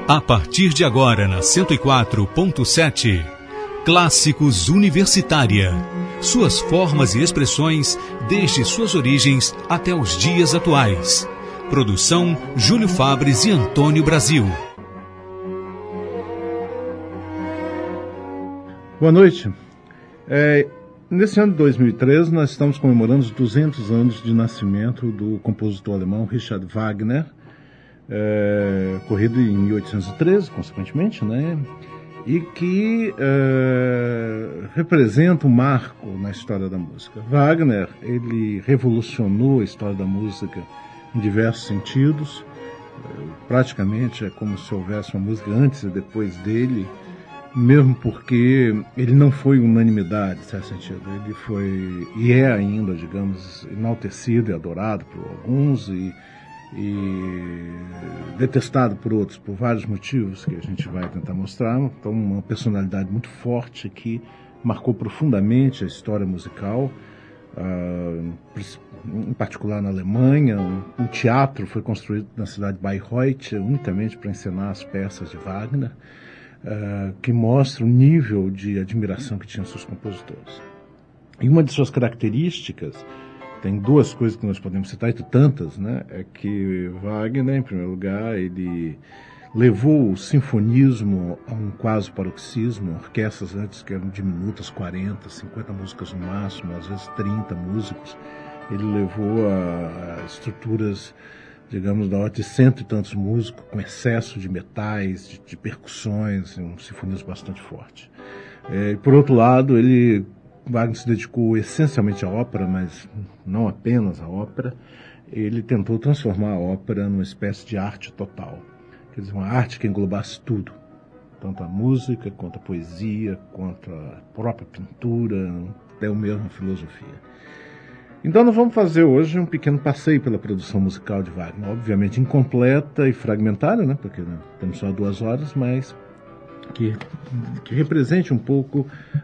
A partir de agora na 104.7, Clássicos Universitária. Suas formas e expressões desde suas origens até os dias atuais. Produção Júlio Fabres e Antônio Brasil. Boa noite. Nesse ano de 2013, nós estamos comemorando os 200 anos de nascimento do compositor alemão Richard Wagner, ocorrido em 1813, consequentemente, né? E que representa um marco na história da música. Wagner, ele revolucionou a história da música em diversos sentidos. Praticamente é como se houvesse uma música antes e depois dele, mesmo porque ele não foi unanimidade, em certo sentido. Ele foi, e é ainda, digamos, enaltecido e adorado por alguns e detestado por outros, por vários motivos que a gente vai tentar mostrar. Então, uma personalidade muito forte que marcou profundamente a história musical, em particular na Alemanha. Um teatro foi construído na cidade de Bayreuth unicamente para encenar as peças de Wagner, que mostra o nível de admiração que tinham seus compositores. E uma de suas características, tem duas coisas que nós podemos citar, entre tantas, né? É que Wagner, em primeiro lugar, ele levou o sinfonismo a um quase paroxismo. Orquestras antes que eram diminutas, 40, 50 músicas no máximo, às vezes 30 músicos. Ele levou a estruturas, digamos, da ordem de cento e tantos músicos, com excesso de metais, de percussões, um sinfonismo bastante forte. Por outro lado, Wagner se dedicou essencialmente à ópera, mas não apenas à ópera. Ele tentou transformar a ópera numa espécie de arte total. Quer dizer, uma arte que englobasse tudo. Tanto a música, quanto a poesia, quanto a própria pintura, até mesmo a filosofia. Então nós vamos fazer hoje um pequeno passeio pela produção musical de Wagner. Obviamente incompleta e fragmentária, né? Porque temos só 2 horas, mas que represente um pouco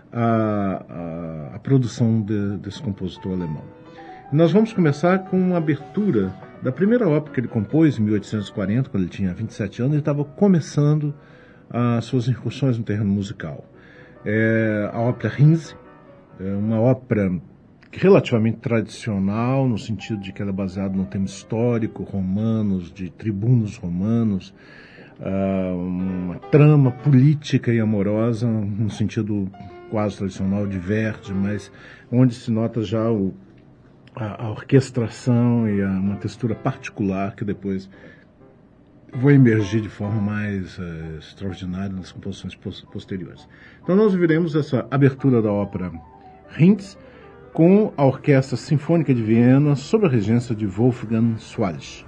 a produção desse compositor alemão. Nós vamos começar com uma abertura da primeira ópera que ele compôs em 1840, quando ele tinha 27 anos. Ele estava começando as suas incursões no terreno musical. A ópera Hinz, uma ópera relativamente tradicional, no sentido de que ela é baseada num tema histórico, romanos, de tribunos romanos, uma trama política e amorosa, no sentido quase tradicional de Verdi, mas onde se nota já a orquestração e uma textura particular que depois vai emergir de forma mais extraordinária nas composições posteriores. Então nós veremos essa abertura da ópera Hinz com a Orquestra Sinfônica de Viena sob a regência de Wolfgang Swartz.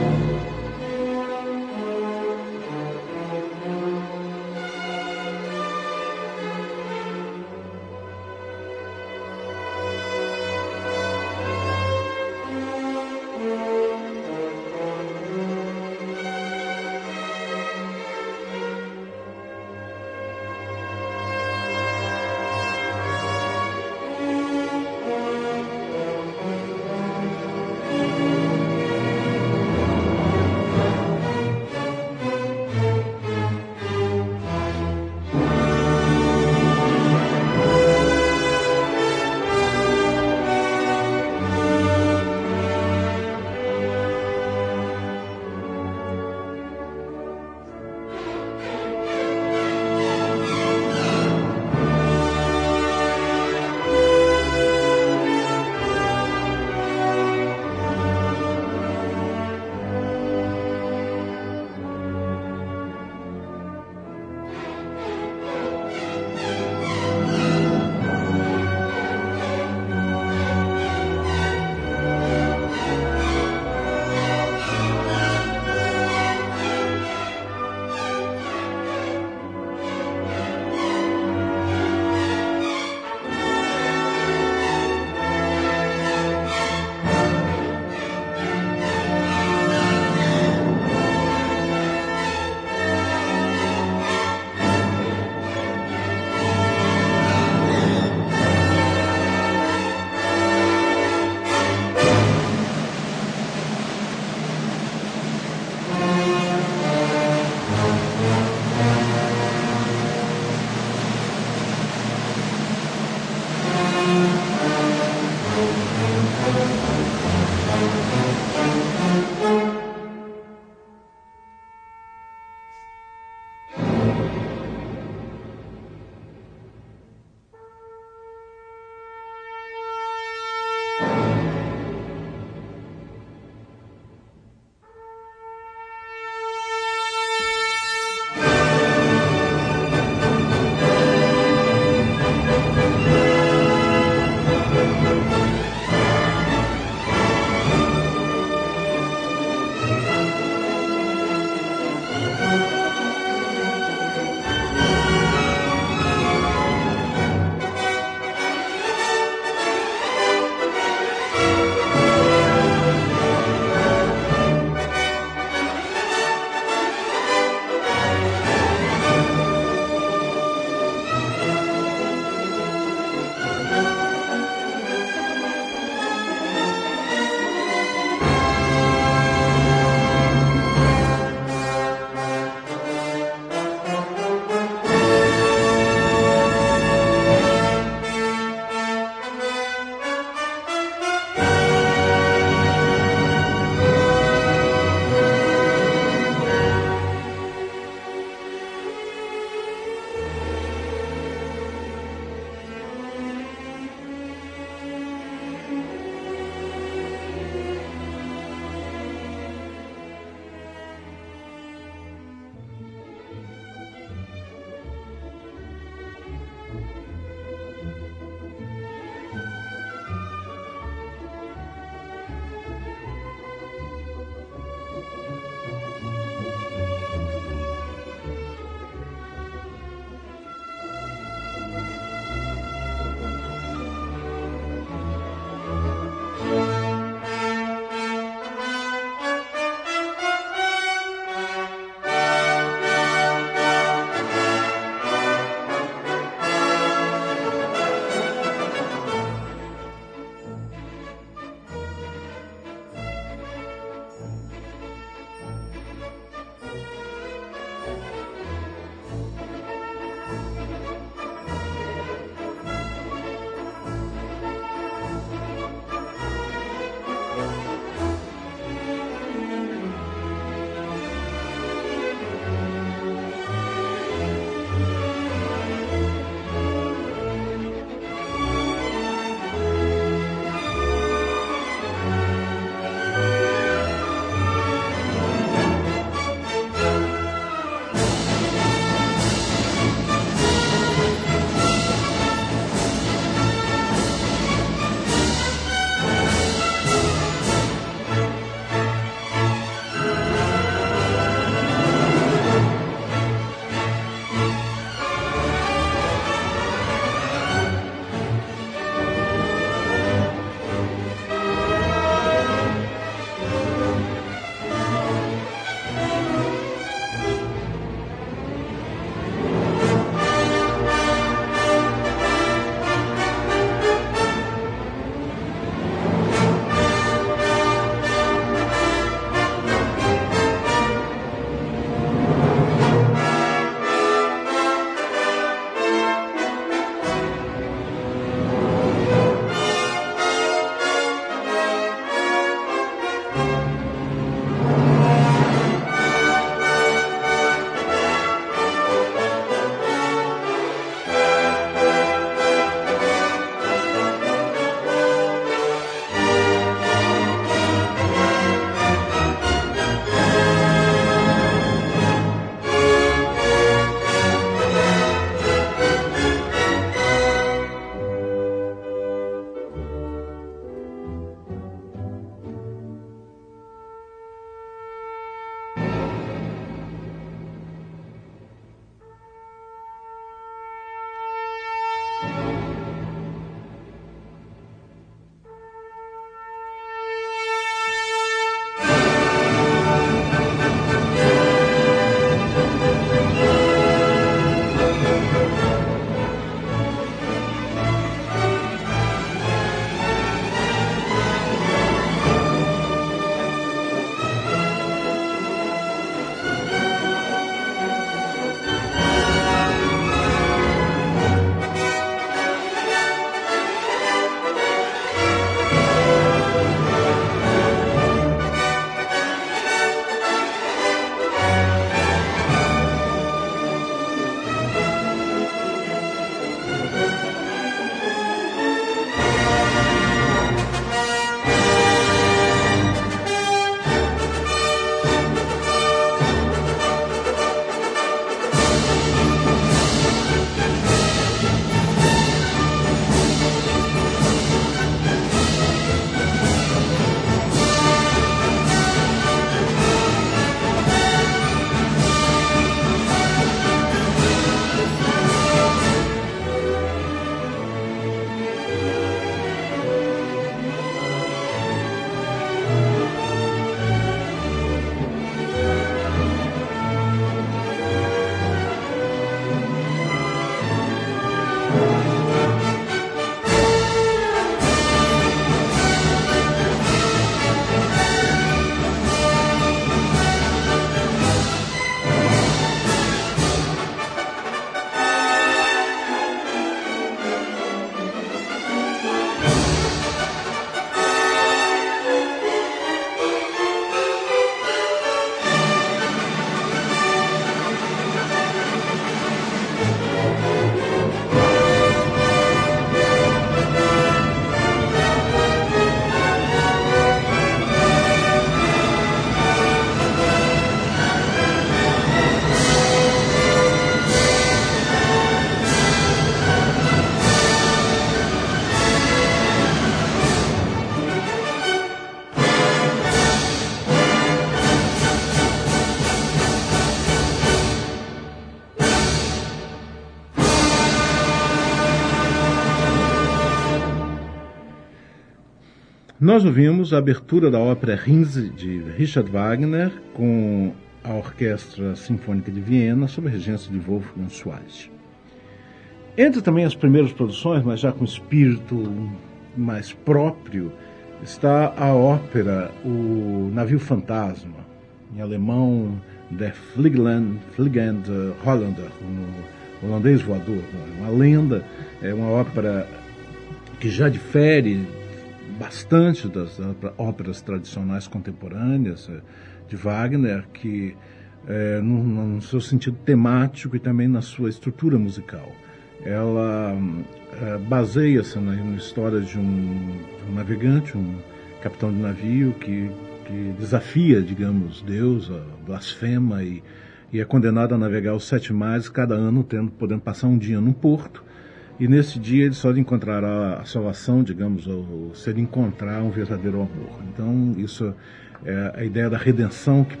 Nós ouvimos a abertura da ópera Rins, de Richard Wagner, com a Orquestra Sinfônica de Viena, sob a regência de Wolfgang Schwarz. Entre também as primeiras produções, mas já com espírito mais próprio, está a ópera O Navio Fantasma, em alemão Der Fliegende Holländer, o holandês voador. Uma lenda, é uma ópera que já difere bastante das óperas tradicionais contemporâneas de Wagner, que no seu sentido temático e também na sua estrutura musical. Ela baseia-se na história de um navegante, um capitão de navio que desafia, digamos, Deus, blasfema e é condenado a navegar os 7 mares, cada ano podendo passar um dia num porto. E nesse dia ele só encontrará a salvação, digamos, ou se ele encontrar um verdadeiro amor. Então isso é a ideia da redenção que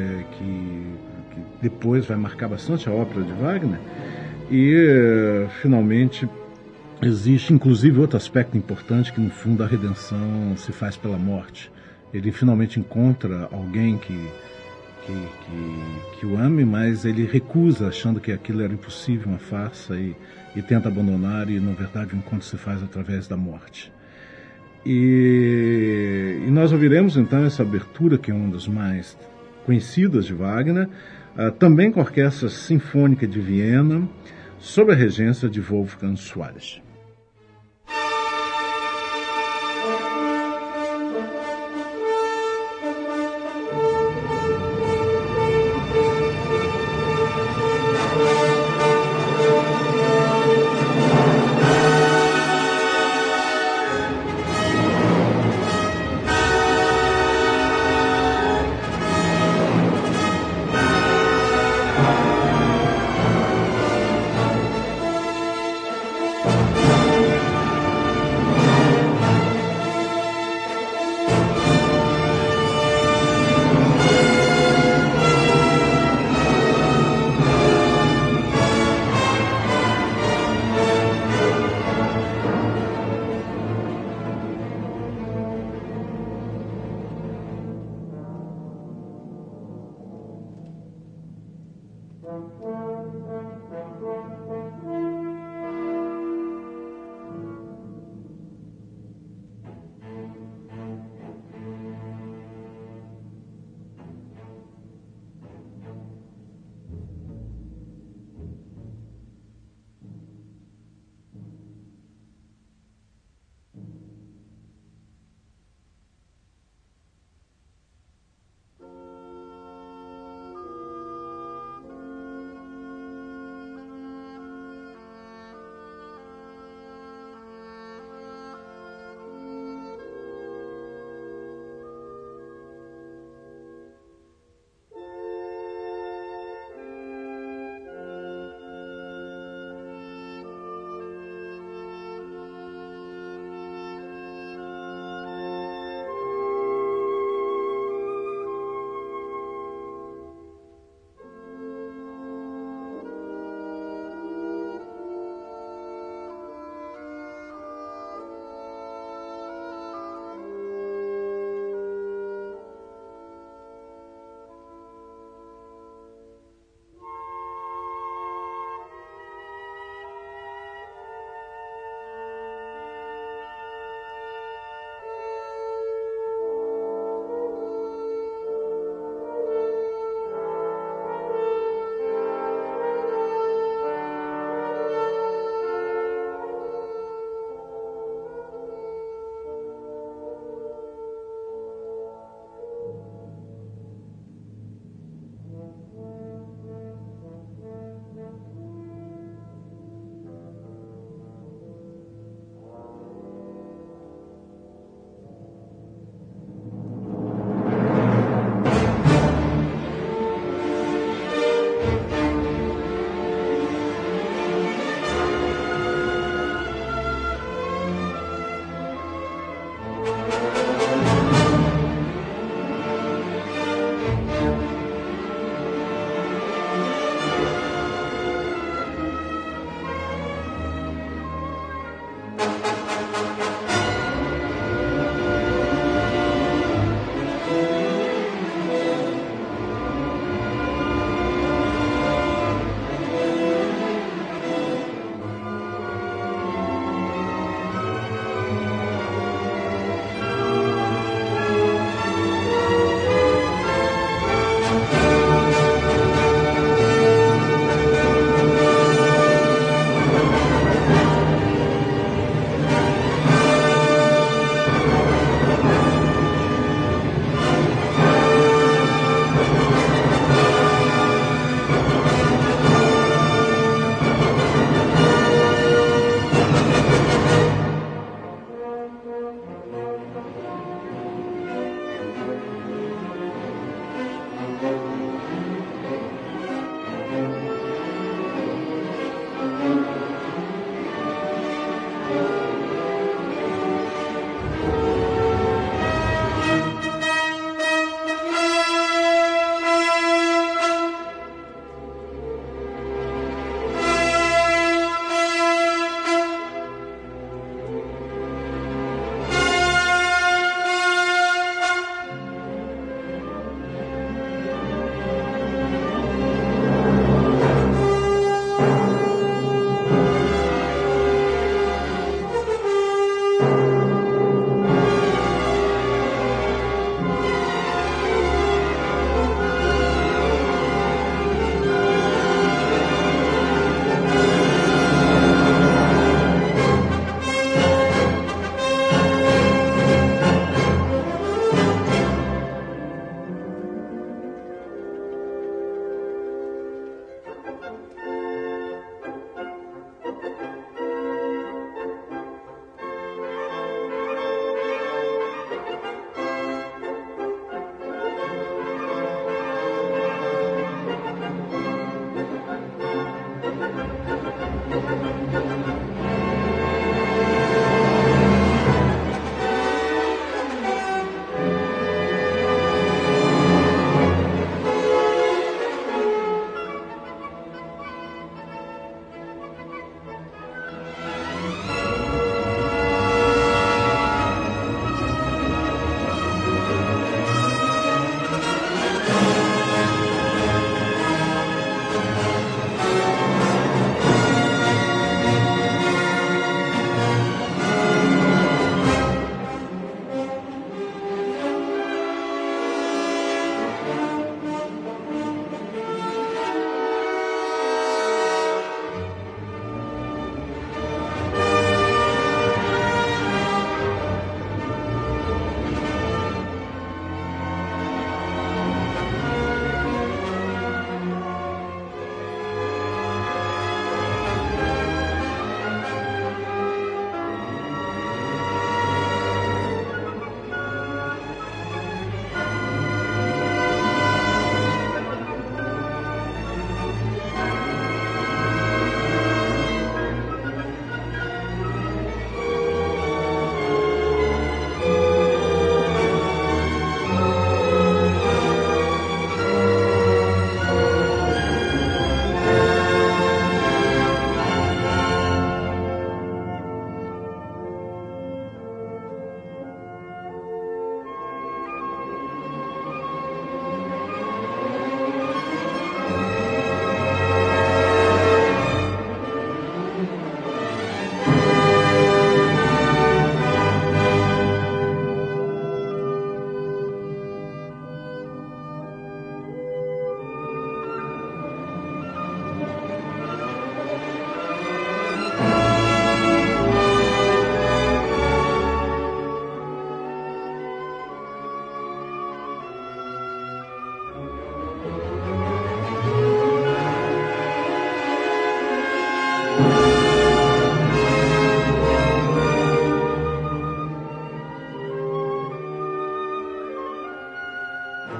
depois vai marcar bastante a ópera de Wagner. E finalmente existe inclusive outro aspecto importante, que no fundo a redenção se faz pela morte. Ele finalmente encontra alguém que o ame, mas ele recusa, achando que aquilo era impossível, uma farsa, e tenta abandonar, e na verdade o encontro se faz através da morte. E nós ouviremos então essa abertura, que é uma das mais conhecidas de Wagner, também com a Orquestra Sinfônica de Viena, sob a regência de Wolfgang Schwarz.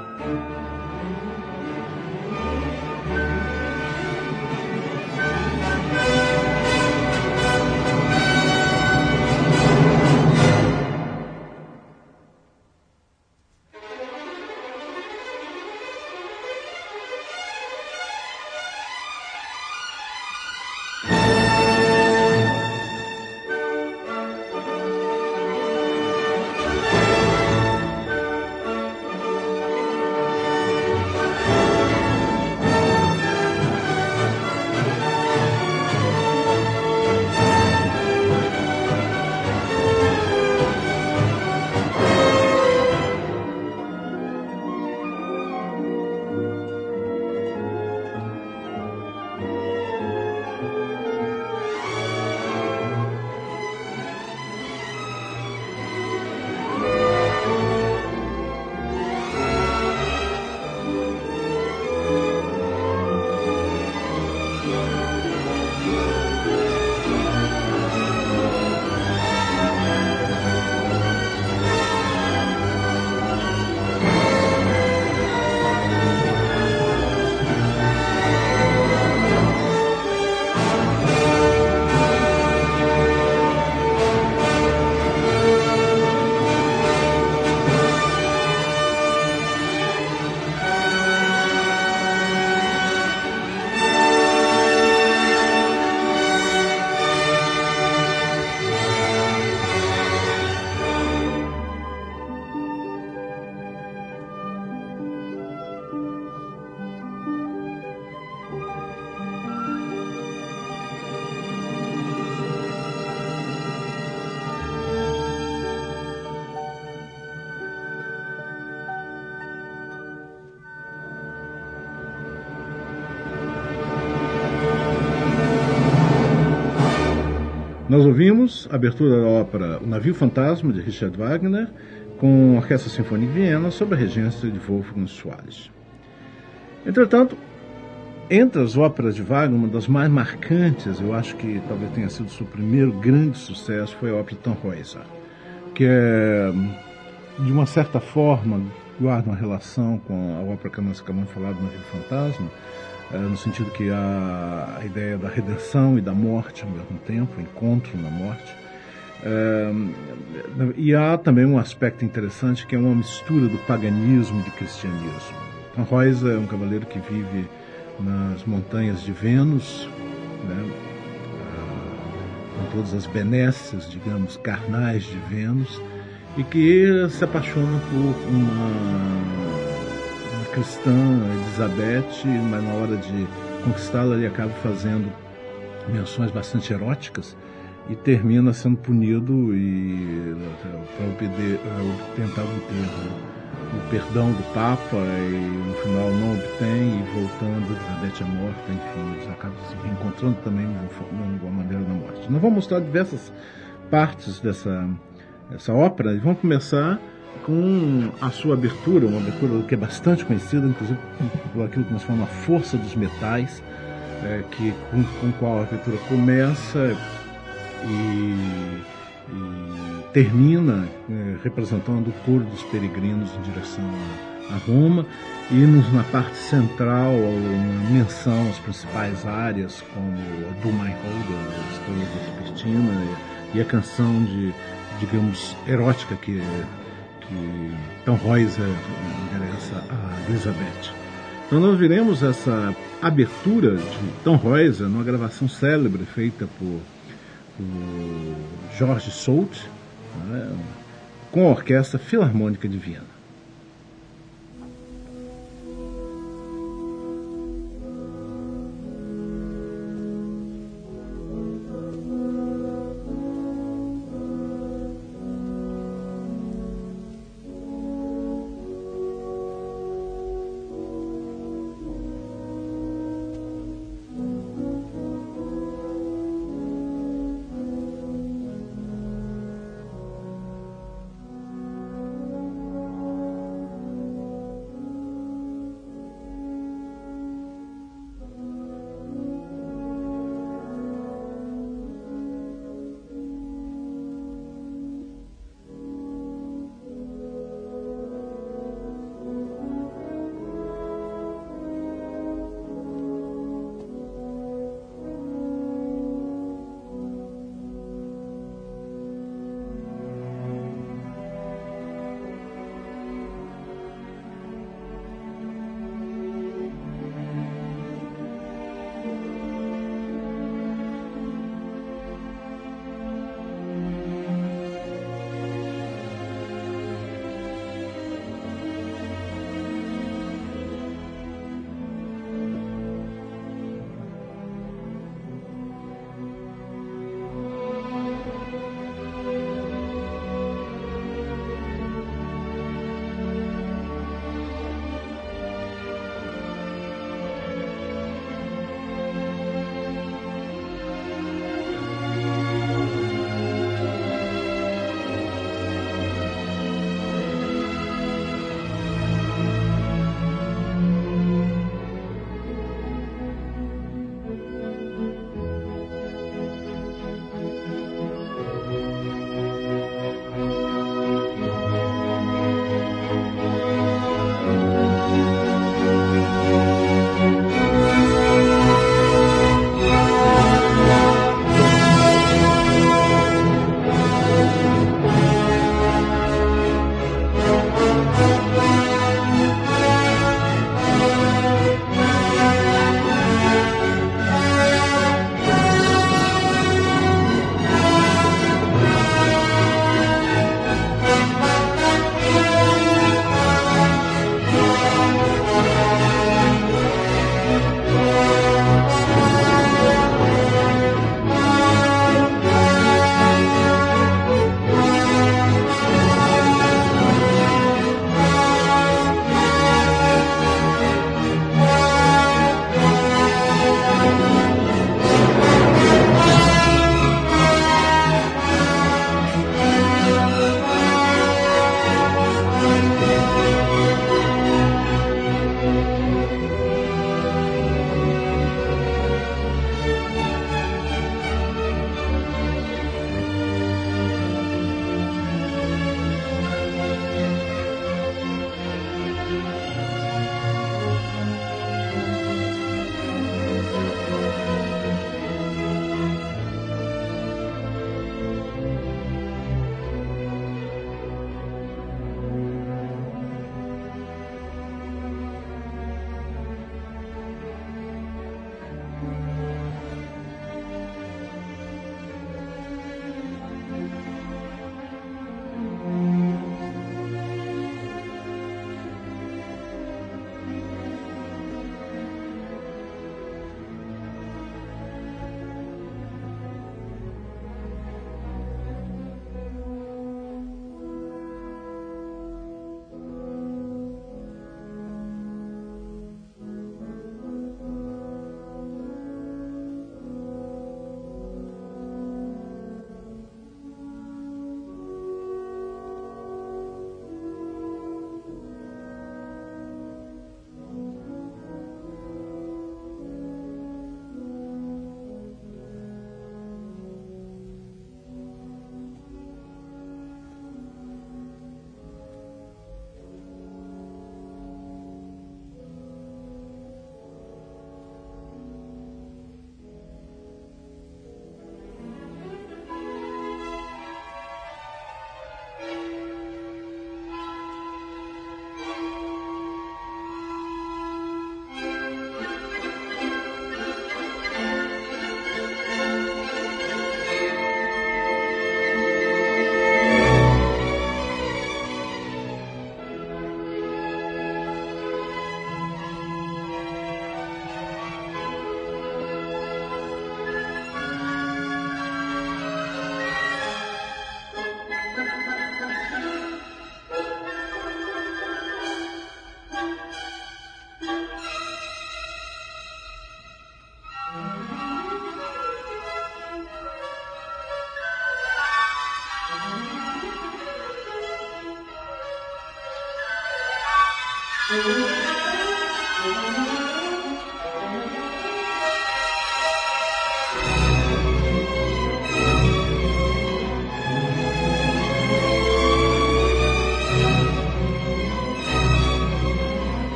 Nós ouvimos a abertura da ópera O Navio Fantasma, de Richard Wagner, com a Orquestra Sinfônica de Viena, sob a regência de Wolfgang Soares. Entretanto, entre as óperas de Wagner, uma das mais marcantes, eu acho que talvez tenha sido o seu primeiro grande sucesso, foi a ópera Tannhäuser, que é, de uma certa forma, guarda uma relação com a ópera que nós acabamos de falar do Navio Fantasma, no sentido que há a ideia da redenção e da morte ao mesmo tempo, o encontro na morte. E há também um aspecto interessante que é uma mistura do paganismo e do cristianismo. Tannhäuser é um cavaleiro que vive nas montanhas de Vênus, né, com todas as benesses, digamos, carnais de Vênus, e que se apaixona por uma cristã, Elizabeth, mas na hora de conquistá-la ele acaba fazendo menções bastante eróticas e termina sendo punido e para tentar obter o perdão do Papa, e no final não obtém, e voltando, Elizabeth é morta, enfim, eles acabam se reencontrando também de uma maneira na morte. Nós vamos mostrar diversas partes dessa ópera e vamos começar com a sua abertura, uma abertura que é bastante conhecida, inclusive por aquilo que nós chamamos a força dos metais, com qual a abertura começa e termina representando o coro dos peregrinos em direção a Roma, e na parte central uma menção às principais áreas, como a Do Mein Hold, a Estrela Vespertina, e a canção digamos, erótica que Tannhäuser endereça a Elizabeth. Então nós veremos essa abertura de Tannhäuser numa gravação célebre feita por George Solti, né, com a Orquestra Filarmônica de Viena.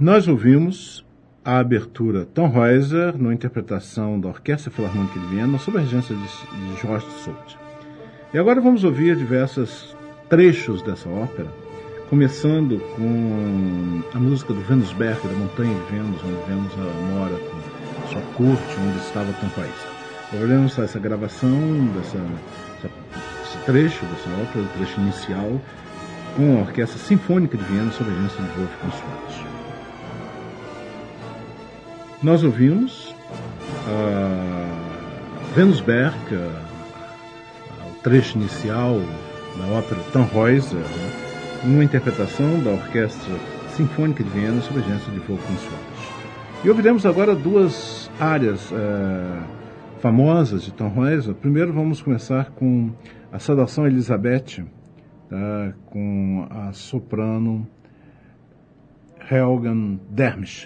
Nós ouvimos a abertura Tannhäuser, na interpretação da Orquestra Filarmônica de Viena, sob a regência de George Sult. E agora vamos ouvir diversos trechos dessa ópera, começando com a música do Venusberg, da Montanha de Vênus, onde Vênus mora com sua corte, onde estava Tannhäuser. Ouviremos essa gravação desse trecho dessa ópera, o trecho inicial, com a Orquestra Sinfônica de Viena, sob a regência de Wolfgang Schwartz. Nós ouvimos Venusberg, o trecho inicial da ópera Tannhäuser, uma interpretação da Orquestra Sinfônica de Viena sob a regência de Wolfgang Schwartz. E ouviremos agora duas áreas famosas de Tannhäuser. Primeiro vamos começar com a Saudação a Elizabeth, tá, com a soprano Helga Dermsch.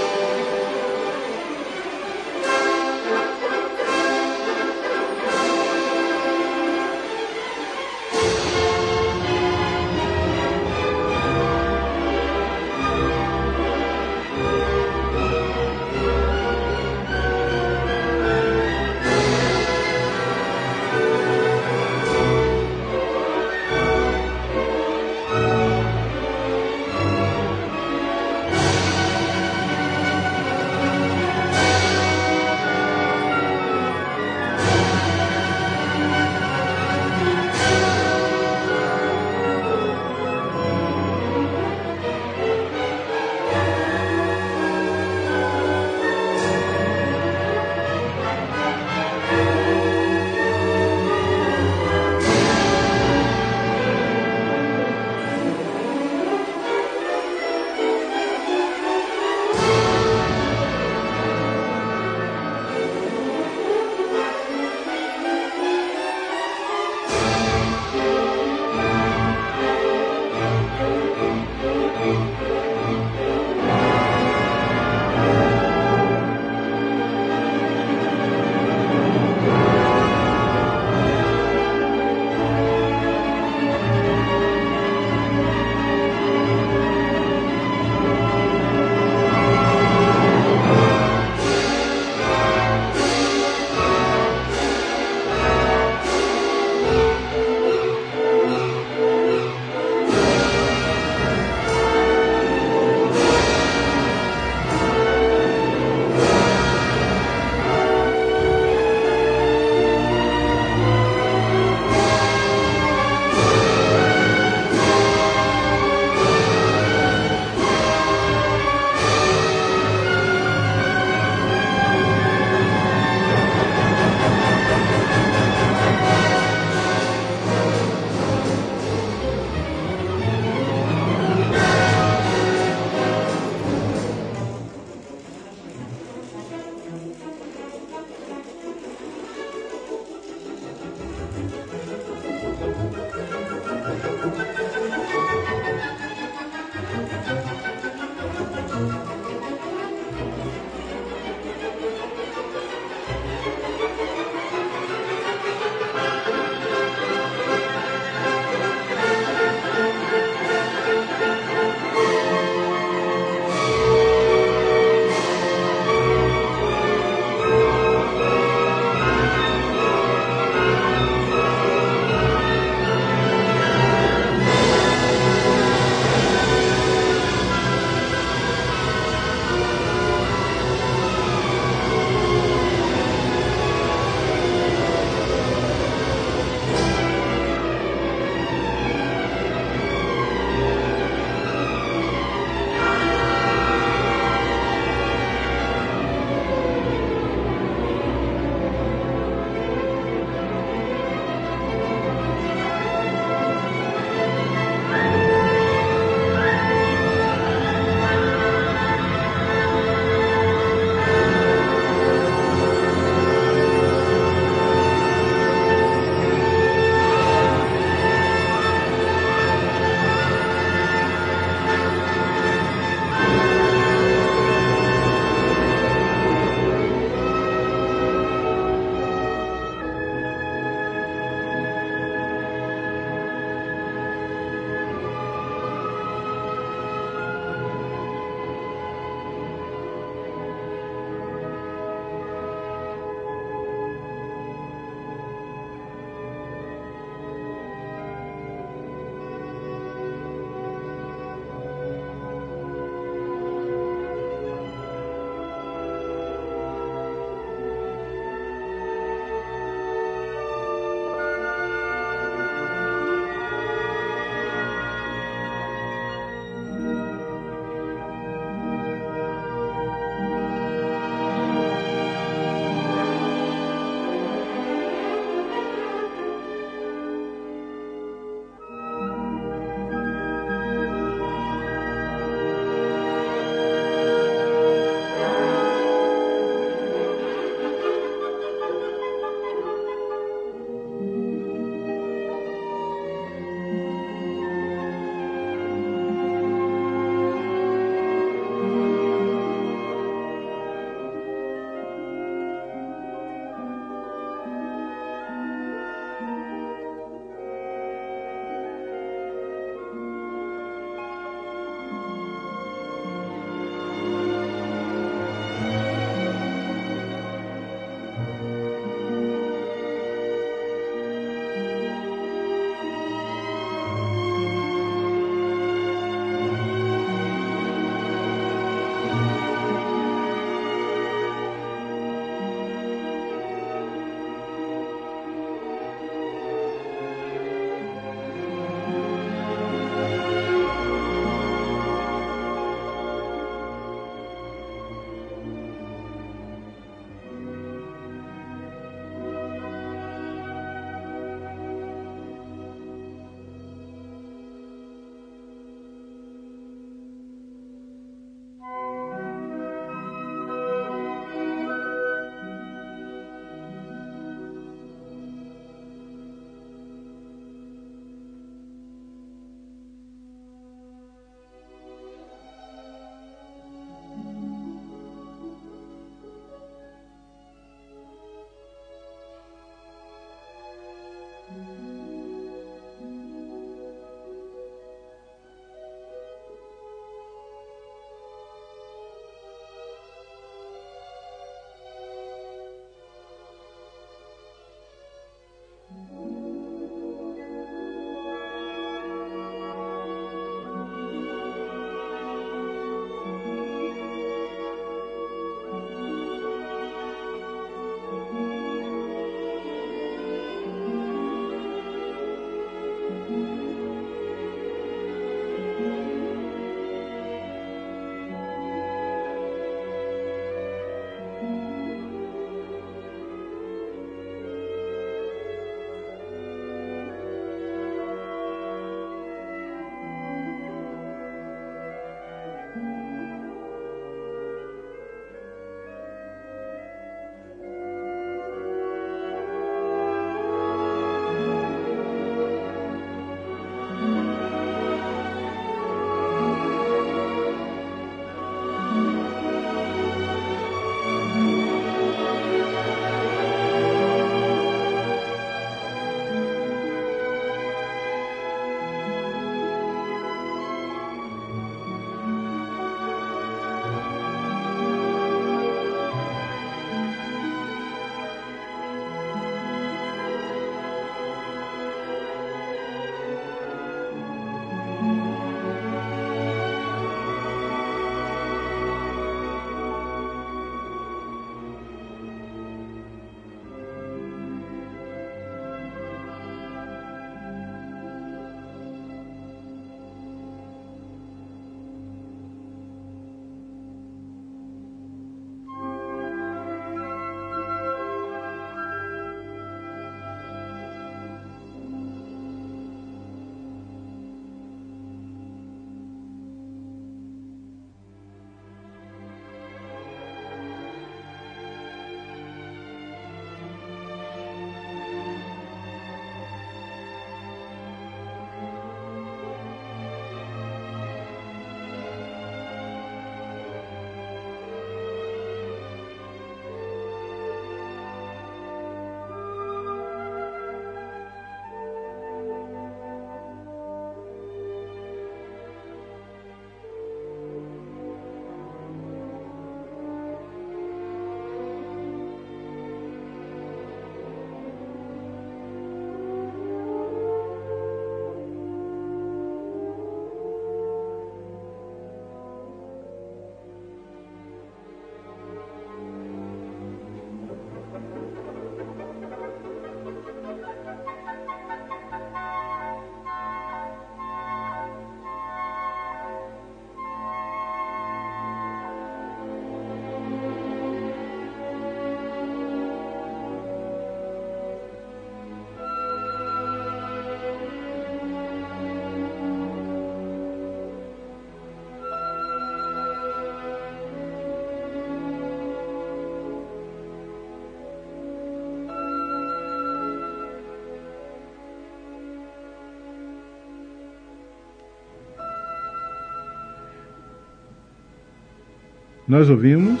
Nós ouvimos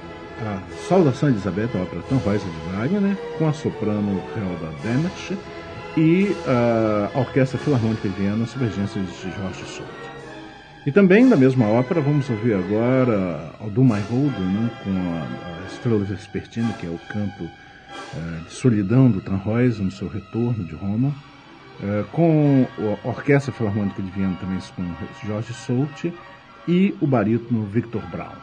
a Saudação a Elizabeth, a ópera Tannhäuser de Wagner, com a soprano Helga Demetsch e a Orquestra Filarmônica de Viena, sob a regência de Jorge Souto. E também da mesma ópera vamos ouvir agora I'll Do My Road, né, com a Estrela Vespertina, que é o canto de solidão do Tannhäuser no seu retorno de Roma, com a Orquestra Filarmônica de Viena também com Jorge Souto e o barítono Victor Braun.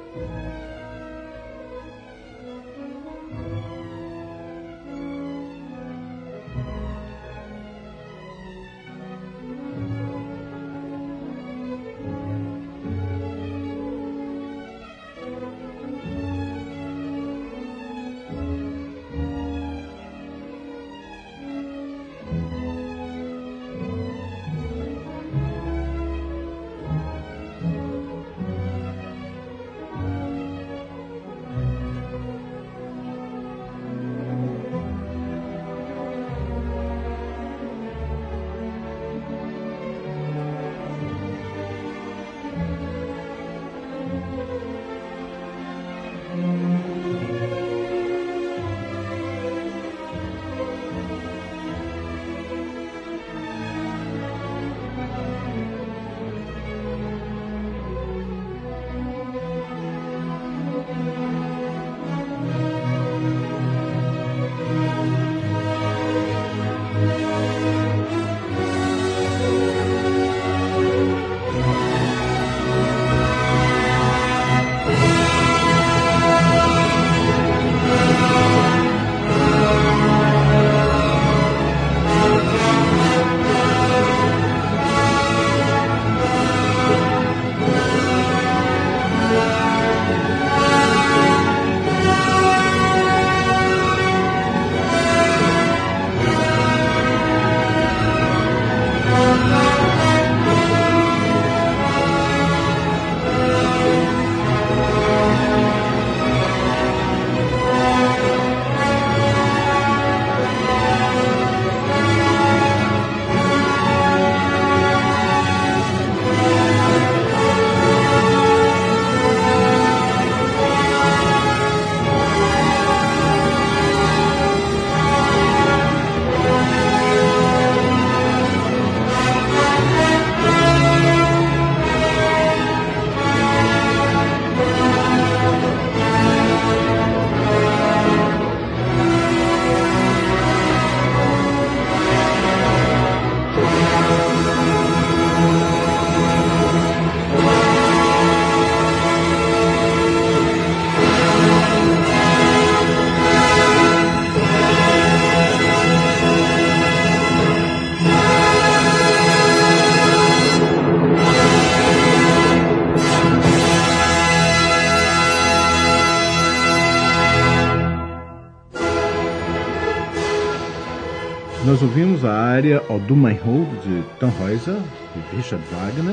Nós ouvimos a área O Du Mein Hof de Tannhäuser, de Richard Wagner,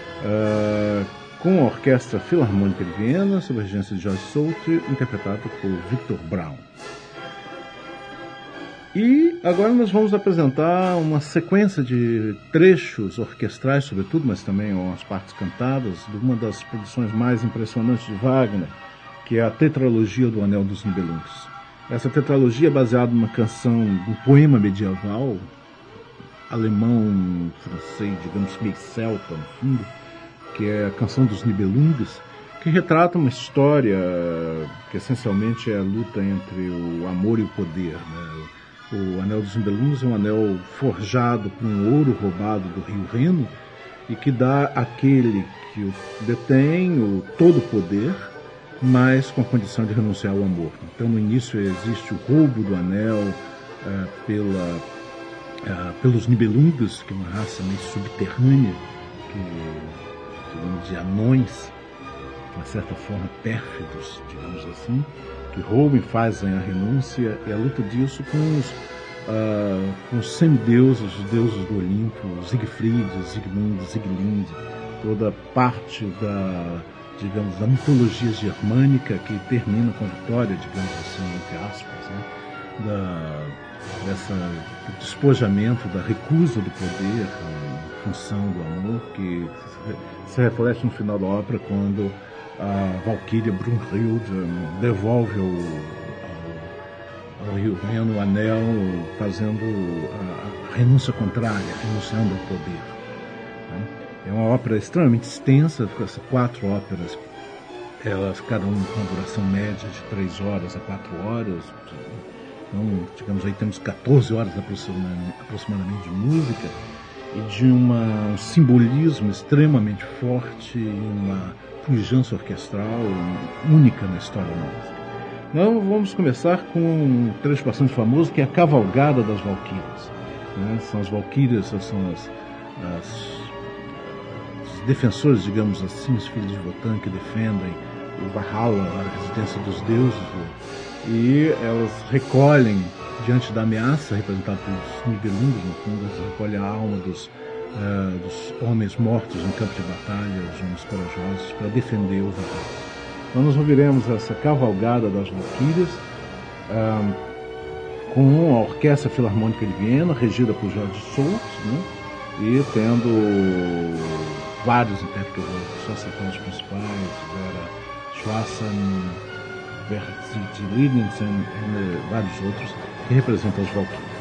com a Orquestra Filarmônica de Viena, sob a regência de George Solti, interpretado por Victor Braun. E agora nós vamos apresentar uma sequência de trechos orquestrais, sobretudo, mas também umas partes cantadas, de uma das produções mais impressionantes de Wagner, que é a Tetralogia do Anel dos Nibelungos. Essa tetralogia é baseada numa canção, um poema medieval, alemão, francês, digamos, meio celta, no fundo, que é a Canção dos Nibelungos, que retrata uma história que essencialmente é a luta entre o amor e o poder, né? O Anel dos Nibelungos é um anel forjado por um ouro roubado do rio Reno e que dá àquele que o detém todo o poder, mas com a condição de renunciar ao amor. Então, no início, existe o roubo do anel pelos Nibelungos, que é uma raça meio subterrânea, digamos, de anões, de uma certa forma pérfidos, digamos assim, que roubam e fazem a renúncia, e a luta disso com os semideuses, os deuses do Olimpo, Siegfried, Sigmund, Sieglinde, toda parte digamos, da mitologia germânica que termina com a vitória, digamos assim, entre aspas, né, do despojamento, da recusa do poder em função do amor, que se reflete no final da ópera quando a Valquíria Brunhild devolve ao rio Reno o anel, fazendo a renúncia contrária, renunciando ao poder, né? É uma ópera extremamente extensa, com essas 4 óperas, elas cada uma com uma duração média de 3 horas a 4 horas. Então, digamos aí, temos 14 horas aproximadamente de música, e de um simbolismo extremamente forte e uma pujança orquestral única na história da música. Então vamos começar com um trecho bastante famoso, que é a Cavalgada das Valquírias. Né? São as Valquírias, são os defensores, digamos assim, os filhos de Wotan, que defendem o Valhalla, a residência dos deuses, e elas recolhem, diante da ameaça representada pelos Nibelungos, no fundo, elas recolhem a alma dos homens mortos no campo de batalha, os homens corajosos, para defender o Valhalla. Então nós ouviremos essa Cavalgada das Valquírias com a Orquestra Filarmônica de Viena, regida por George Solti, né? E tendo vários intérpretes, só citar os principais, Vera Schwarzen, Bert Lidensen e vários outros que representam os Valquírias.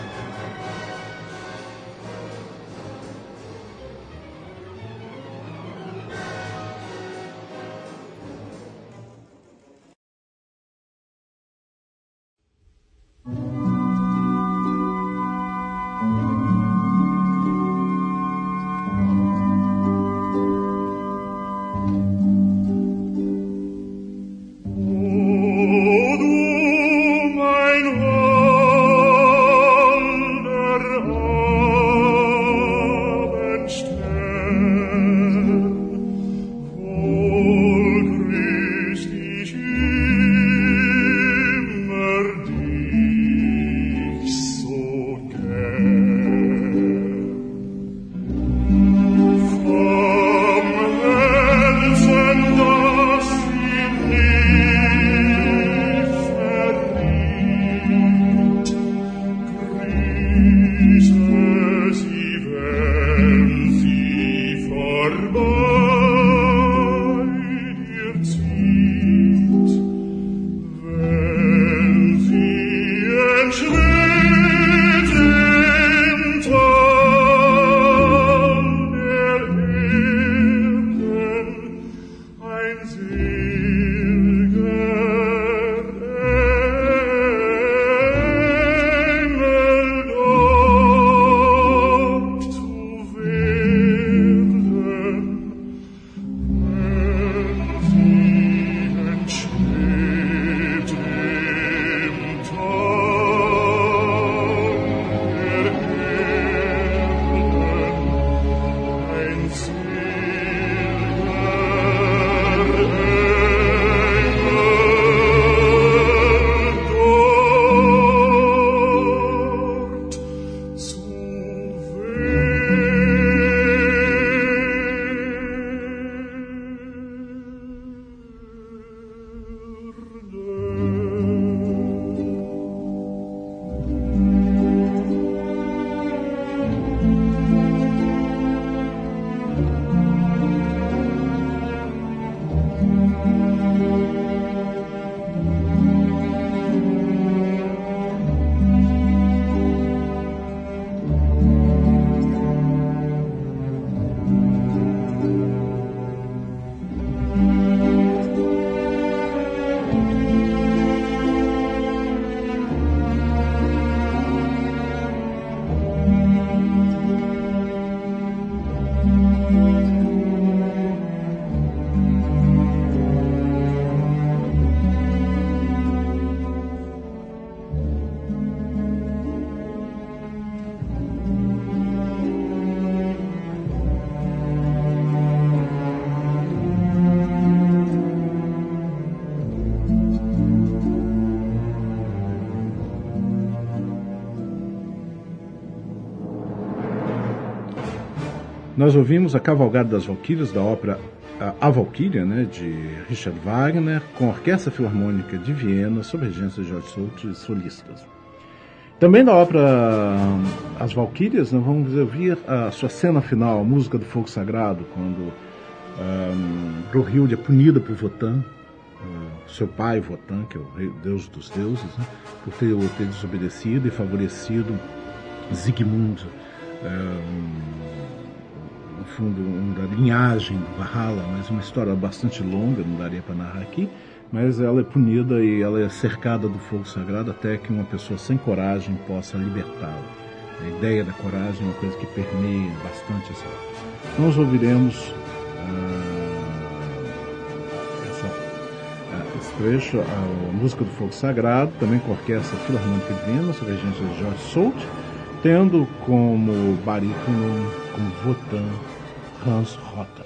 Nós ouvimos a Cavalgada das Valquírias, da ópera A Valquíria, né, de Richard Wagner, com a Orquestra Filarmônica de Viena, sob regência de George Solti e solistas. Também da ópera As Valquírias, nós vamos ouvir a sua cena final, a música do Fogo Sagrado, quando Brunhilde é punida por Wotan, seu pai Wotan, que é o rei, deus dos deuses, né, por ter desobedecido e favorecido Sigmund, no fundo, da linhagem do Valhalla, mas uma história bastante longa, não daria para narrar aqui, mas ela é punida e ela é cercada do fogo sagrado até que uma pessoa sem coragem possa libertá-la. A ideia da coragem é uma coisa que permeia bastante essa obra. Nós ouviremos esse trecho, a música do Fogo Sagrado, também com a Orquestra Filarmônica de Viena, sob a regência de George Solti, tendo como barítono, como Wotan, Hans Rotter.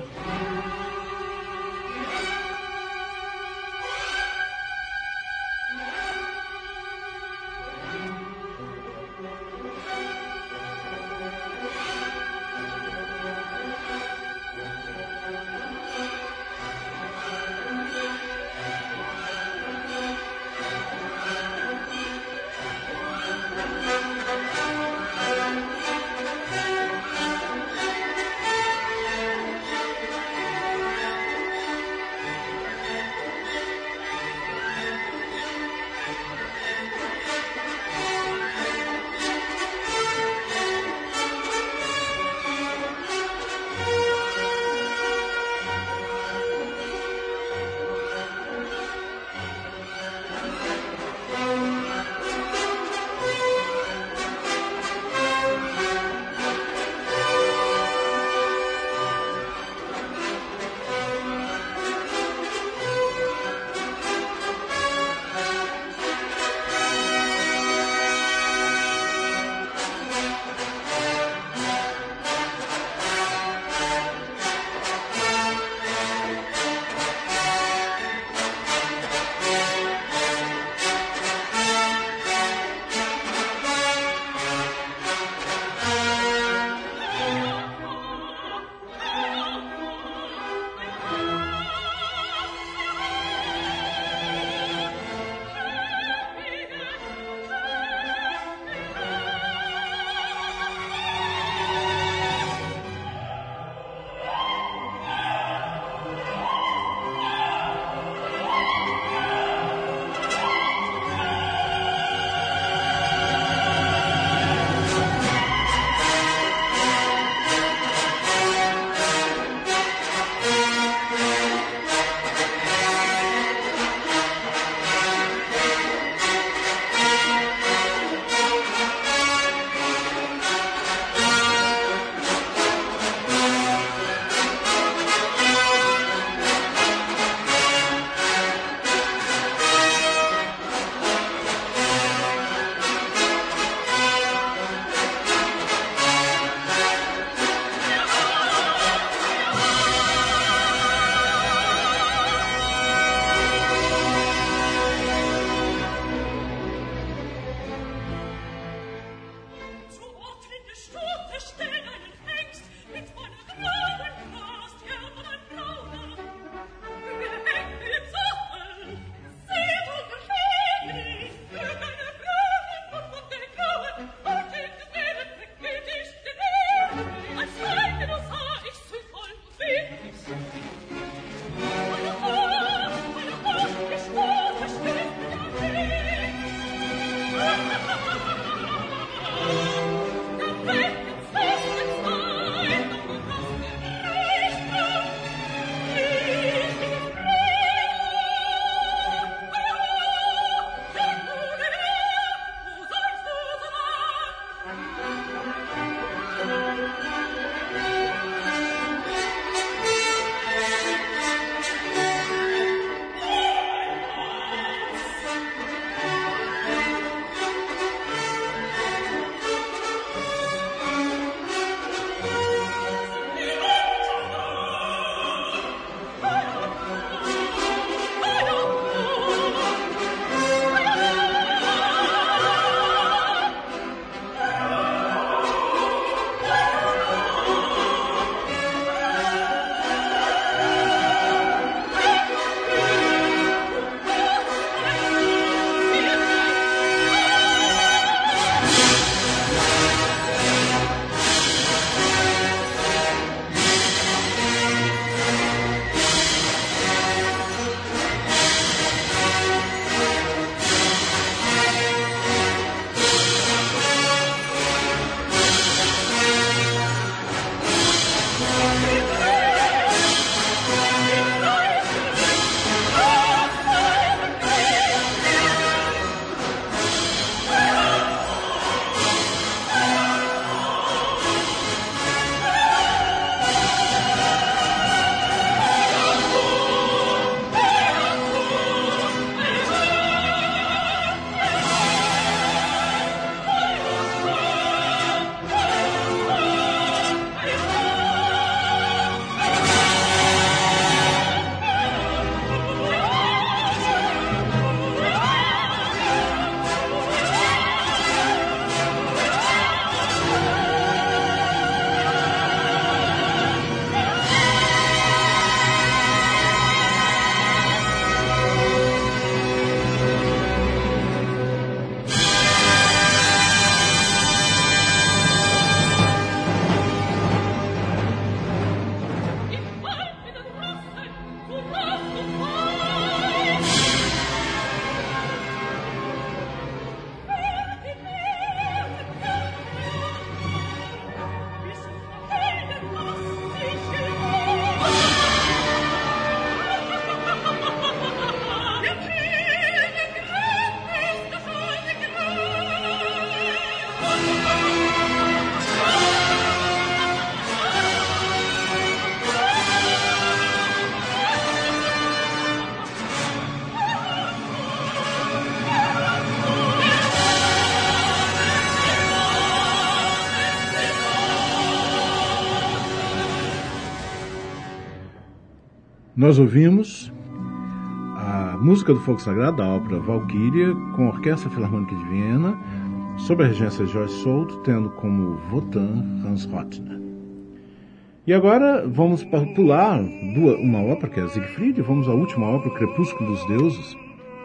Nós ouvimos a música do Fogo Sagrado, da ópera Valkyria, com a Orquestra Filarmônica de Viena, sob a regência de Jorge Souto, tendo como votan Hans Rottner. E agora vamos pular uma ópera, que é a Siegfried, e vamos à última ópera, o Crepúsculo dos Deuses,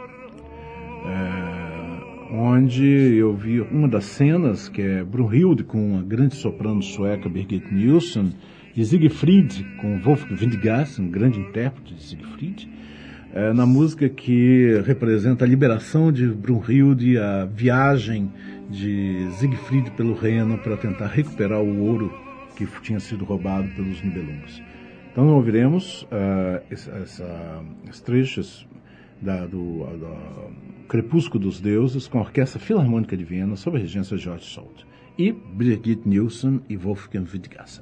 onde eu vi uma das cenas, que é Brunhilde com a grande soprano sueca Birgit Nilsson, e Siegfried com Wolfgang Windigassen, grande intérprete de Siegfried, na música que representa a liberação de Brunhilde, a viagem de Siegfried pelo Reno para tentar recuperar o ouro que tinha sido roubado pelos Nibelungos. Então ouviremos esses trechos do Crepúsculo dos Deuses com a Orquestra Filarmônica de Viena sob a regência de Jorge Souto e Birgit Nilsson e Wolfgang Windigassen.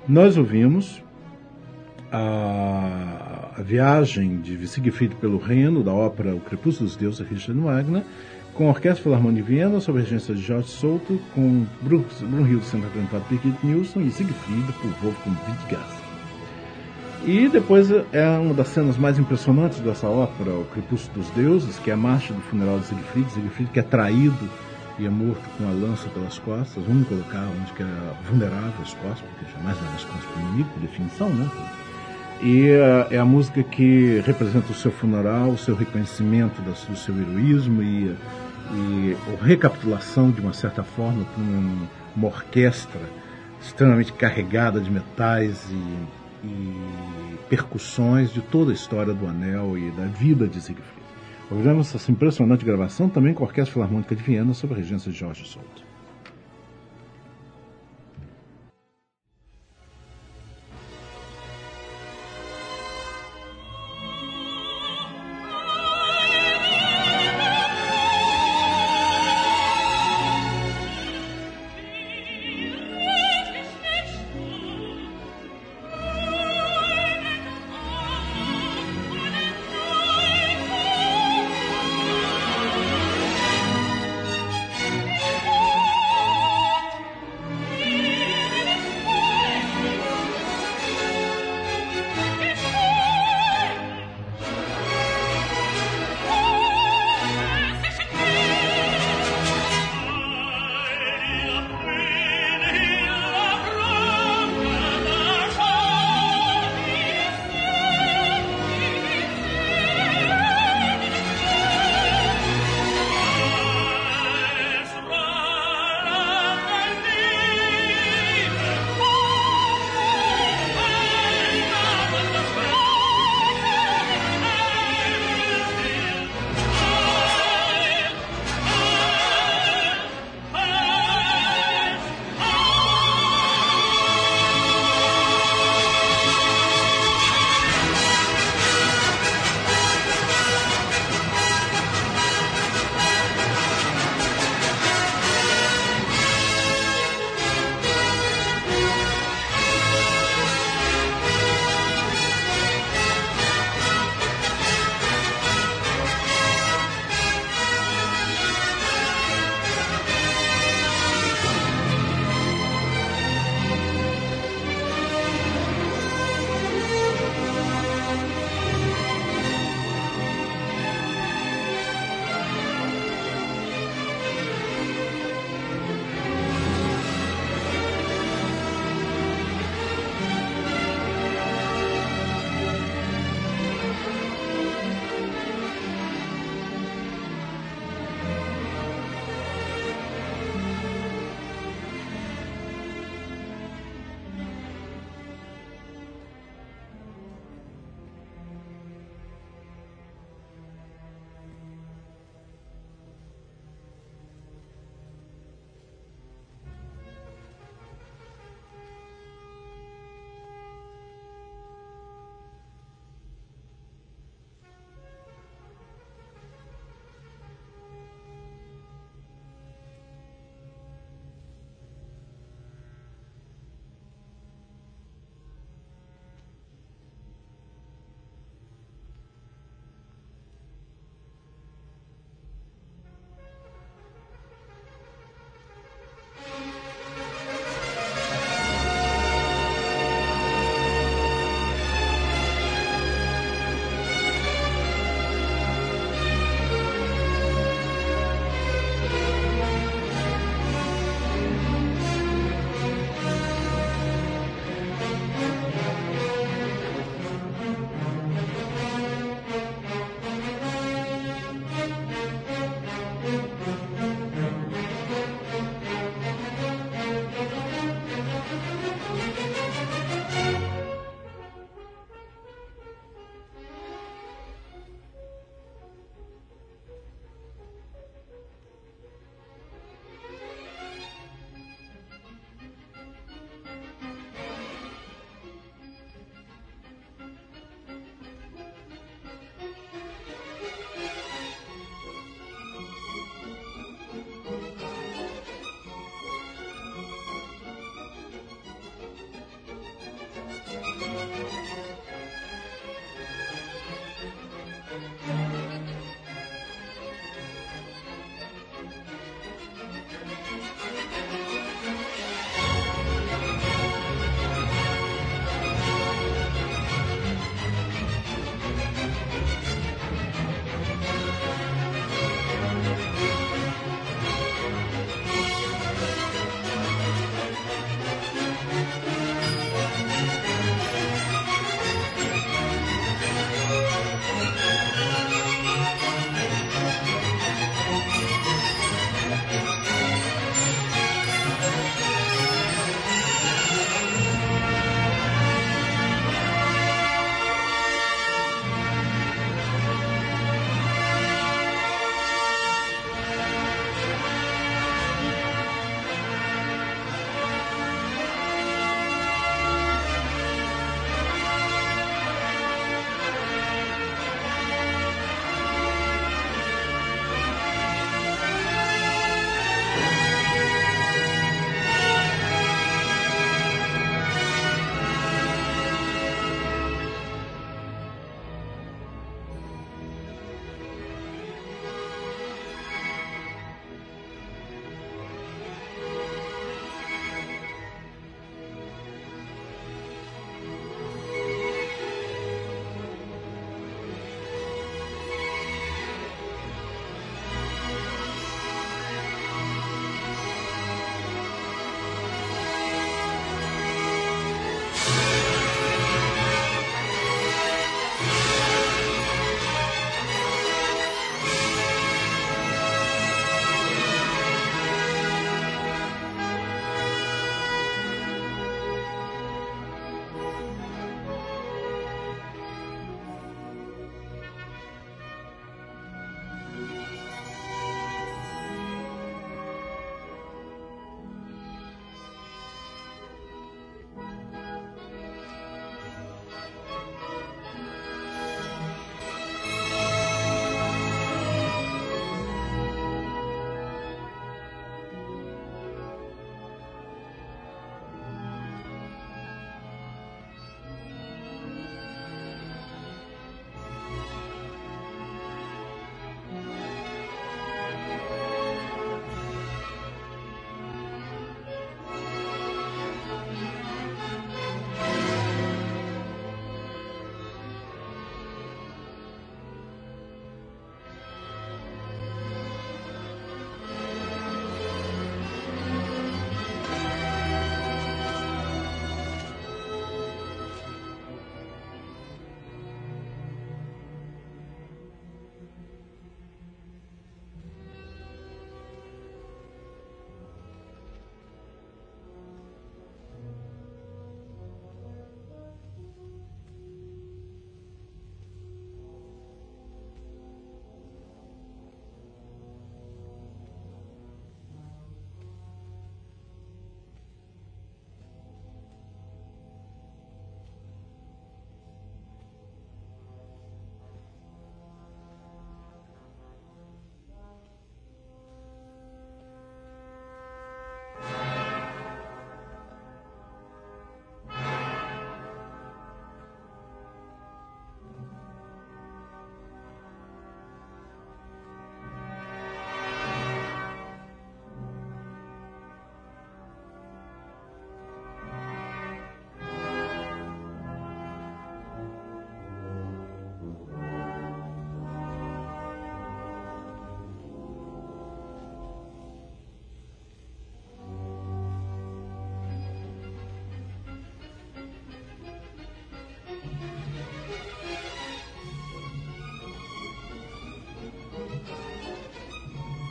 Nós ouvimos a viagem de Siegfried pelo Reno, da ópera O Crepúsculo dos Deuses, de Richard Wagner, com a Orquestra Filarmônica de Viena, sob a regência de Jorge Souto, com Brunhilde sendo representado por Birgit Nilsson e Siegfried por Wolfgang Wittgenstein. E depois é uma das cenas mais impressionantes dessa ópera, O Crepúsculo dos Deuses, que é a marcha do funeral de Siegfried. Siegfried que é traído e é morto com a lança pelas costas, vamos colocar onde que é vulnerável as costas, porque jamais leva as costas para o inimigo, por definição, né? E é a música que representa o seu funeral, o seu reconhecimento do seu heroísmo e a recapitulação, de uma certa forma, por uma orquestra extremamente carregada de metais e percussões de toda a história do Anel e da vida de Siegfried. Ouvimos essa impressionante gravação também com a Orquestra Filarmônica de Viena, sob a regência de Jorge Souto.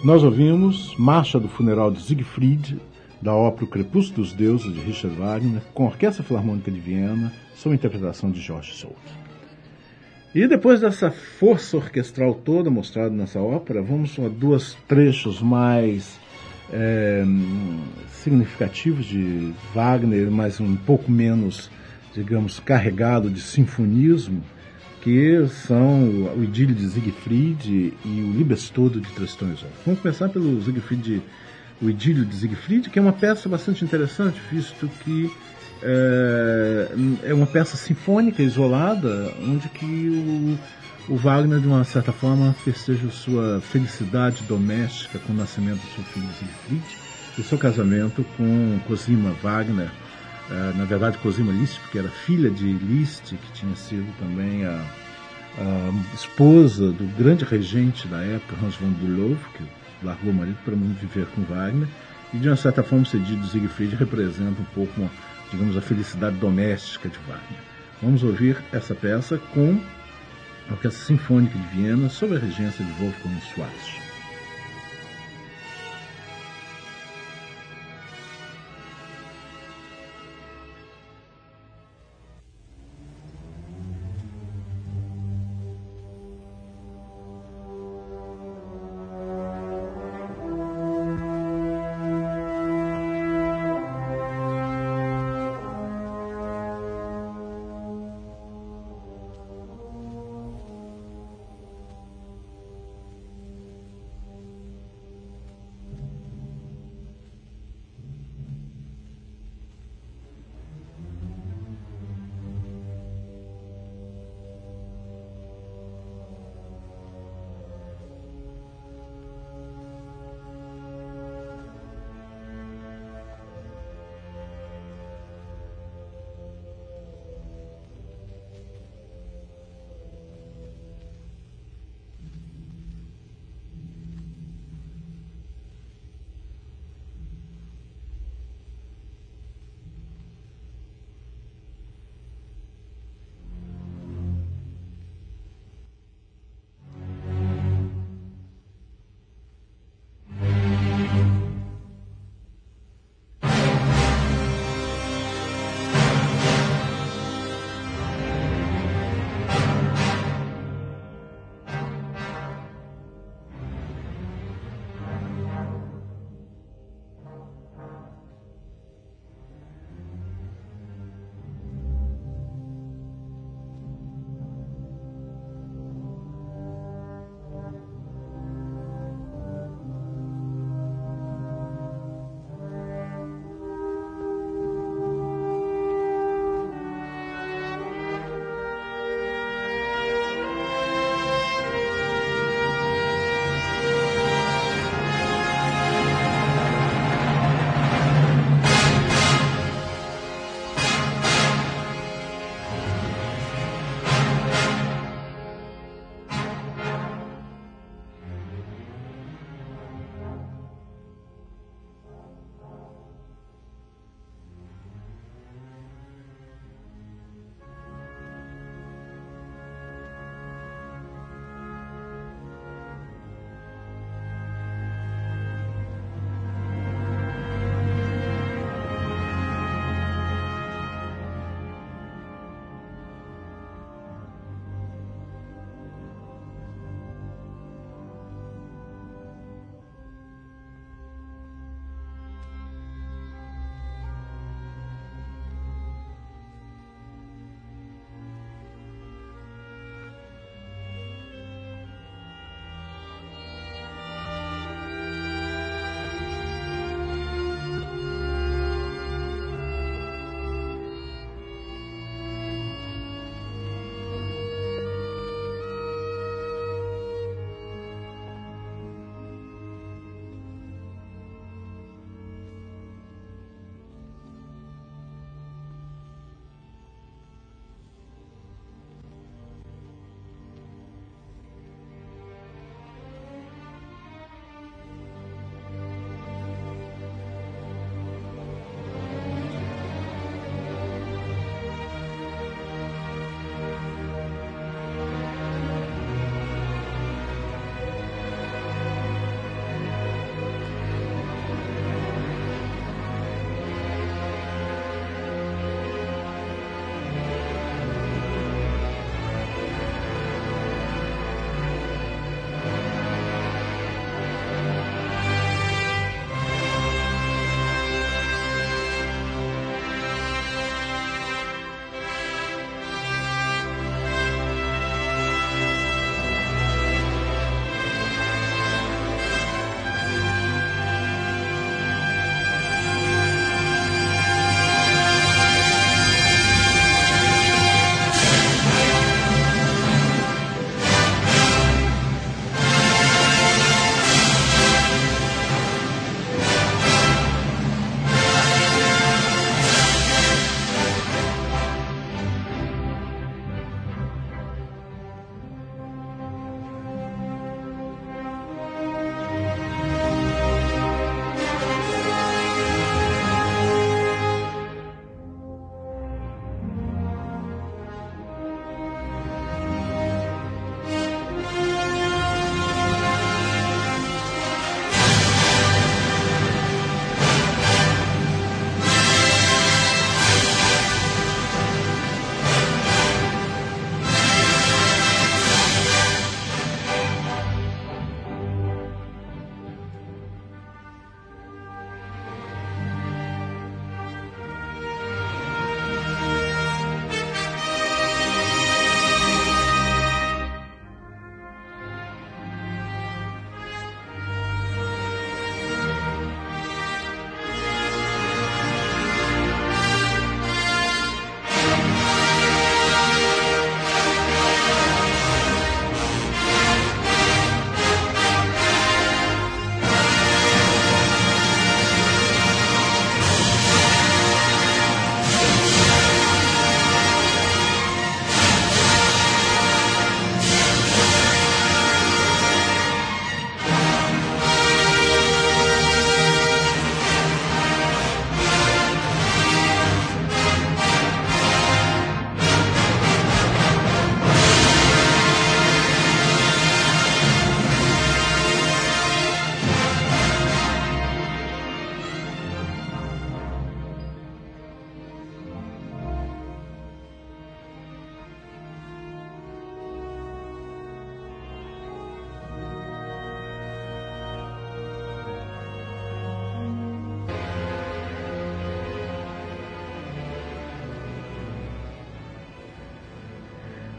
Nós ouvimos Marcha do Funeral de Siegfried, da ópera O Crepúsculo dos Deuses, de Richard Wagner, com a Orquestra Filarmônica de Viena, sob a interpretação de George Solti. E depois dessa força orquestral toda mostrada nessa ópera, vamos a dois trechos mais significativos de Wagner, mas um pouco menos, digamos, carregado de sinfonismo, que são o Idílio de Siegfried e o Liebestod de Tristan e Isolde. Vamos começar pelo Siegfried, o Idílio de Siegfried, que é uma peça bastante interessante, visto que é uma peça sinfônica isolada, onde que o Wagner, de uma certa forma, festeja sua felicidade doméstica com o nascimento do seu filho Siegfried e seu casamento com Cosima Wagner, na verdade Cosima Liszt, porque era filha de Liszt, que tinha sido também a esposa do grande regente da época, Hans von Bülow, que largou o marido para viver com Wagner, e de uma certa forma o cedido Siegfried representa um pouco, digamos, a felicidade doméstica de Wagner. Vamos ouvir essa peça com a Orquestra Sinfônica de Viena, sob a regência de Wolfgang Schwarz.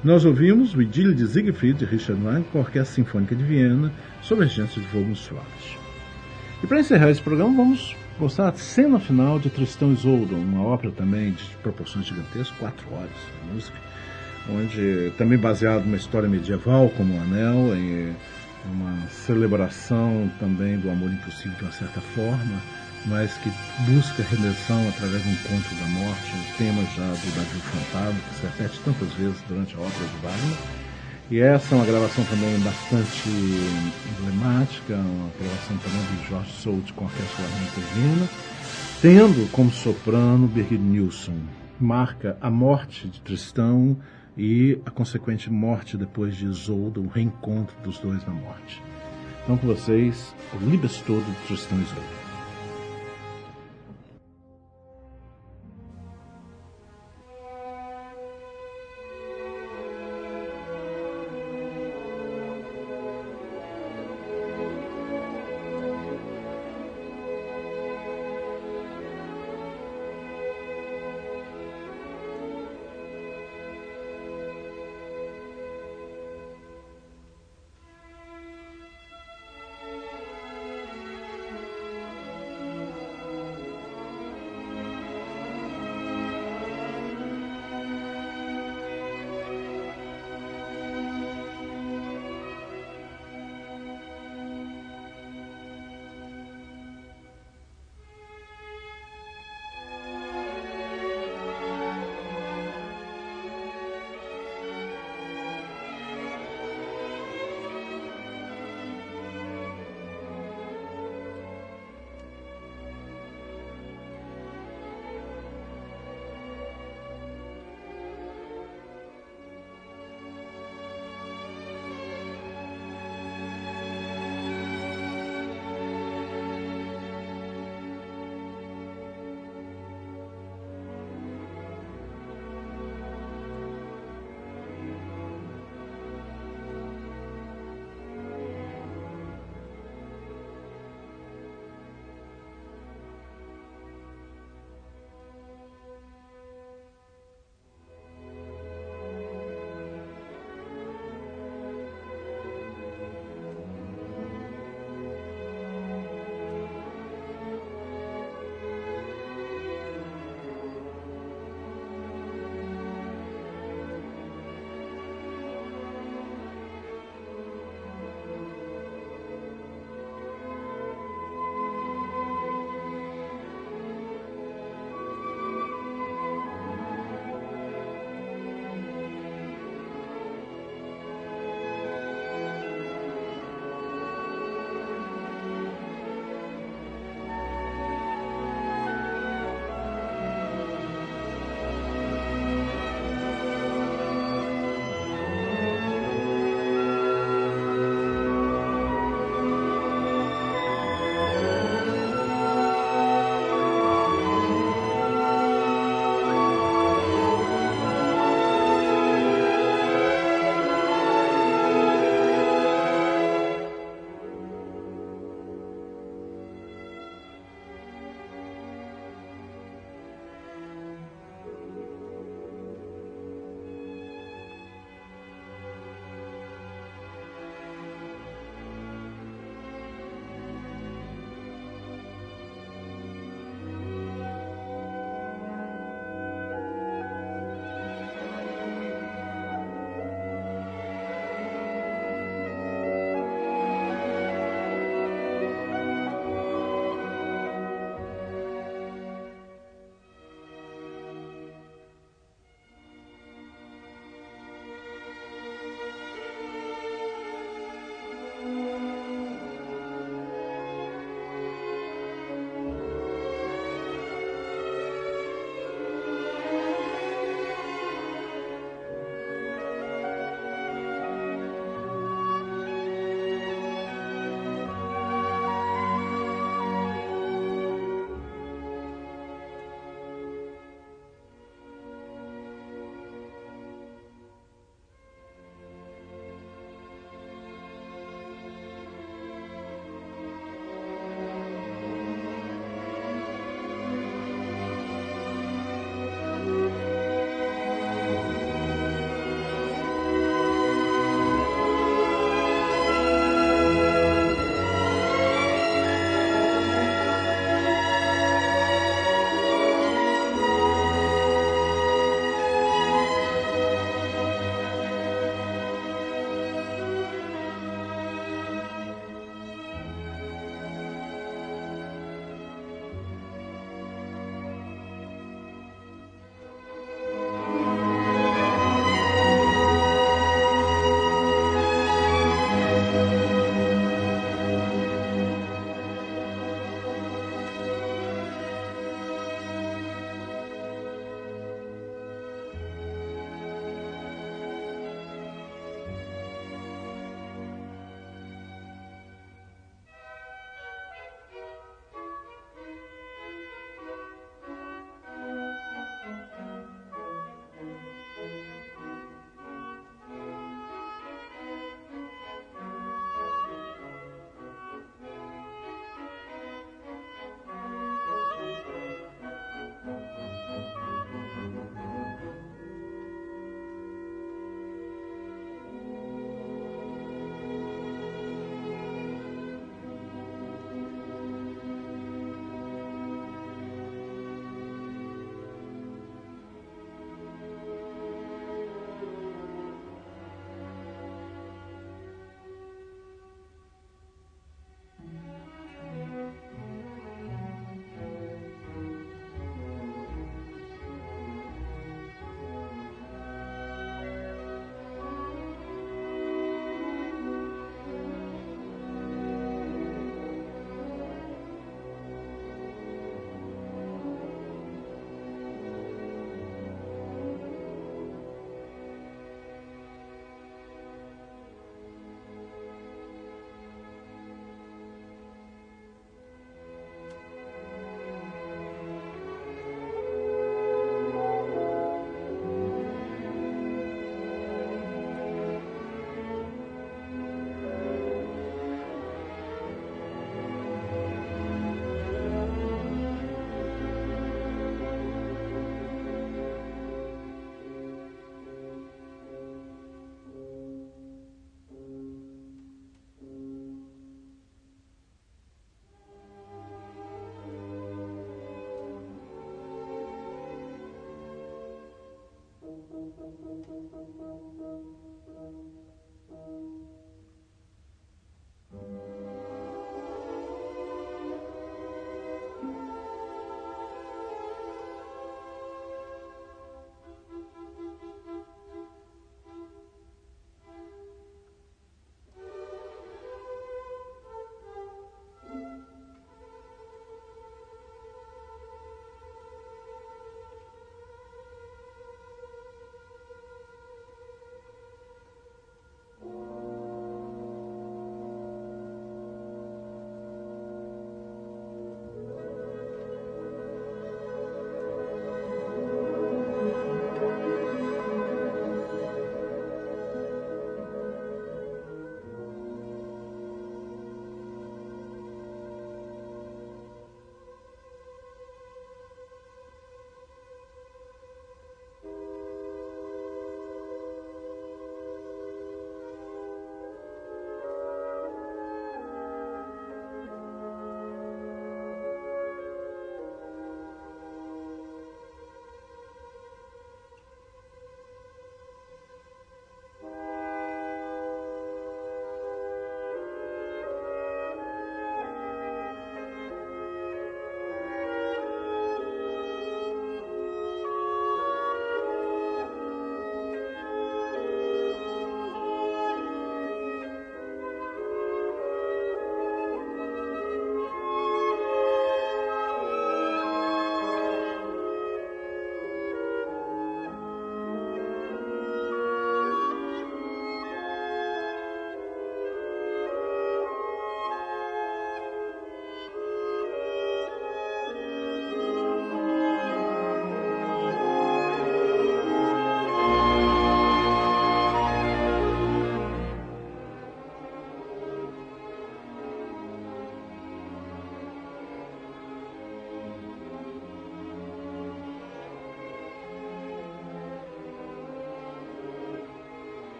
Nós ouvimos o Idílio de Siegfried, de Richard Wagner, com a Orquestra Sinfônica de Viena, sob a regência de Wolfgang Schwartz. E para encerrar esse programa, vamos mostrar a cena final de Tristão e Isolde, uma ópera também de proporções gigantescas, 4 horas de música, onde também baseado numa história medieval, como o Anel, em uma celebração também do amor impossível de uma certa forma, mas que busca redenção através do encontro da morte, um tema já do Davi Fantasma, que se repete tantas vezes durante a ópera de Wagner. E essa é uma gravação também bastante emblemática, uma gravação também de Jorge Solti com a Orquestra Filarmônica de Viena, tendo como soprano Birgit Nilsson. Marca a morte de Tristão e a consequente morte depois de Isolde, o reencontro dos dois na morte. Então com vocês, o Liebestod de Tristão e Isolde.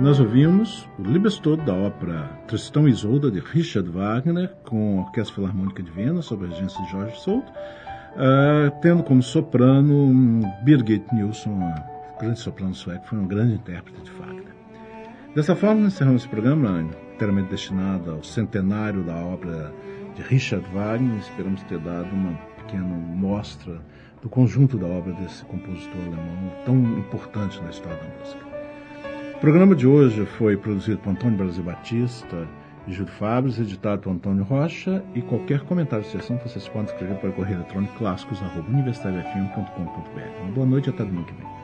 Nós ouvimos o Liebestod da ópera Tristan e Isolde, de Richard Wagner, com a Orquestra Filarmônica de Viena, sob a regência de Jorge Soldt, tendo como soprano Birgit Nilsson, a grande soprano sueca, foi uma grande intérprete de Wagner. Dessa forma, encerramos esse programa, inteiramente destinado ao centenário da obra de Richard Wagner. Esperamos ter dado uma pequena mostra do conjunto da obra desse compositor alemão tão importante na história da música. O programa de hoje foi produzido por Antônio Brasil Batista e Júlio Fabres, editado por Antônio Rocha, e qualquer comentário ou sugestão vocês podem escrever para o correio eletrônico clássicos@universitariafm.com.br. Uma boa noite e até domingo que vem.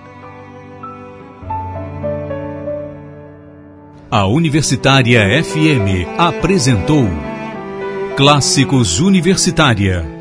A Universitária FM apresentou Clássicos Universitária.